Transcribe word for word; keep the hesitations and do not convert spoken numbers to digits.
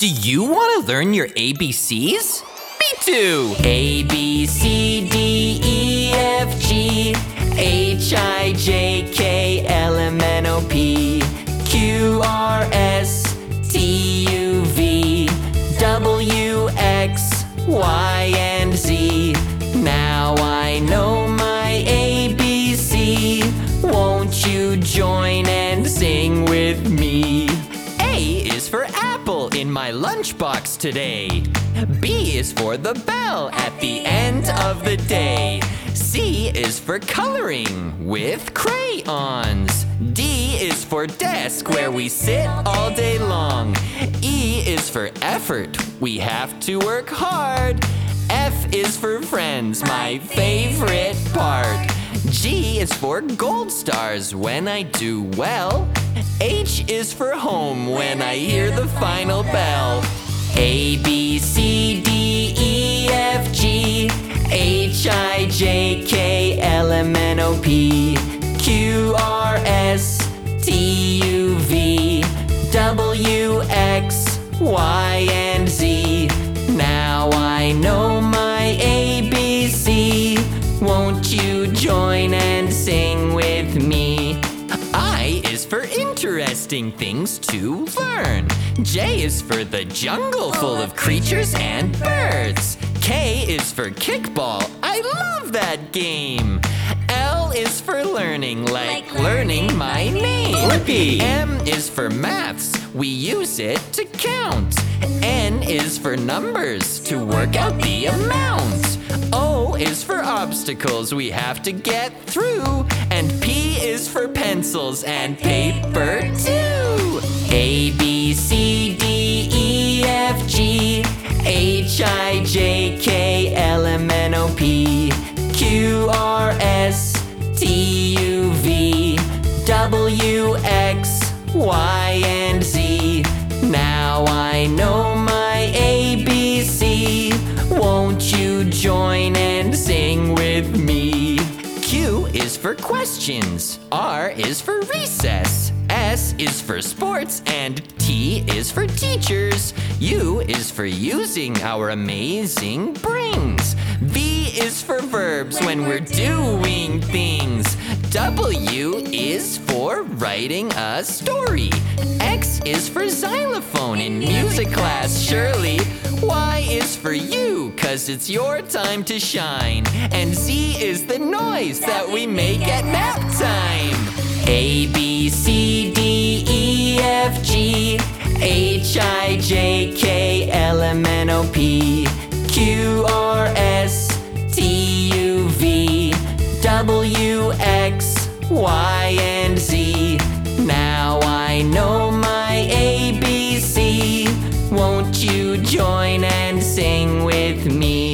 Do you want to learn your A B Cs? Me too! A, B, C, D, E, F, G, H, I, J, K, L, M, N, O, P, Q, R, S, T, U, V, W, X, Y, and Z. Now I know my A B C. Won't you join and sing with me? A is for apple in my lunchbox today. B is for the bell at the end of the day. C is for coloring with crayons. D is for desk where we sit all day long. E is for effort, we have to work hard. F is for friends, my favorite part. G is for gold stars when I do well. H is for home when I hear the final bell. A, B, C, D, E, F, G, H, I, J, K, L, M, N, O, P, Q, R, S, T, U, V, W, X, Y, and Z. Now I know my A B C. Won't you join and sing with me? I is for interesting things to learn. J is for the jungle full of creatures and birds. K is for kickball. I love that game. L is for learning, like, like learning, learning my name. Blippi. M is for maths. We use it to count. N is for numbers, to work out the amount. O is for obstacles we have to get through. And P is for pencils and paper too. A, B, C, D, E, F, G, H, I, J, K, L, M, N, O, P, Q, R, S, T, U, V, W, X, Y, and Z. Now I know my A B C. Won't you join and sing with me? Q is for questions. R is for recess. S is for sports, and T is for teachers. U is for using our amazing brains. V is for verbs when we're doing things. W is for writing a story. X is for xylophone in music class, surely. Y is for you, cause it's your time to shine. And Z is the noise that we make at nap time. A, B, C, D, E, F, G, H, I, J, K, L, M, N, O, P, Q, R, S, T, U, V, W, X, Y, and Z. Now I know my A B C. Won't you join and sing with me?